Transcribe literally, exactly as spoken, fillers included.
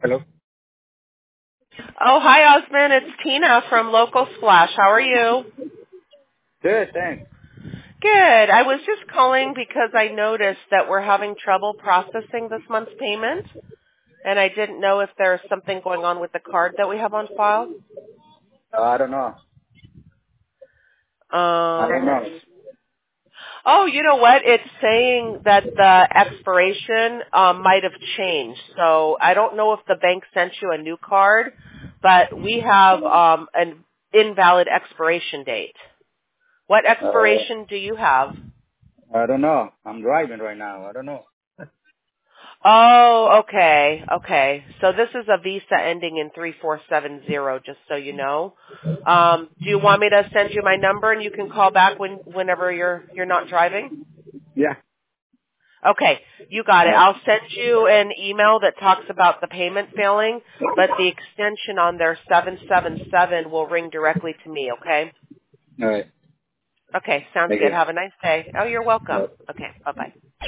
Hello. Oh, hi, Osman. It's Tina from Local Splash. How are you? Good, thanks. Good. I was just calling because I noticed that we're having trouble processing this month's payment, and I didn't know if there's something going on with the card that we have on file. Uh, I don't know. I don't Um, let's. know. Oh, you know what? It's saying that the expiration um, might have changed. So I don't know if the bank sent you a new card, but we have um, an invalid expiration date. What Uh, expiration do you have? I don't know. I'm driving right now. I don't know. Oh, okay, okay. So this is a Visa ending in three four seven zero, just so you know. Um, do you want me to send you my number and you can call back when whenever you're you're not driving? Yeah. Okay, you got it. All right. I'll send you an email that talks about the payment failing, but the extension on their seven seven seven will ring directly to me, okay? All right. Okay, sounds Thank good. you. Have a nice day. Oh, you're Bye. welcome. Okay, bye-bye.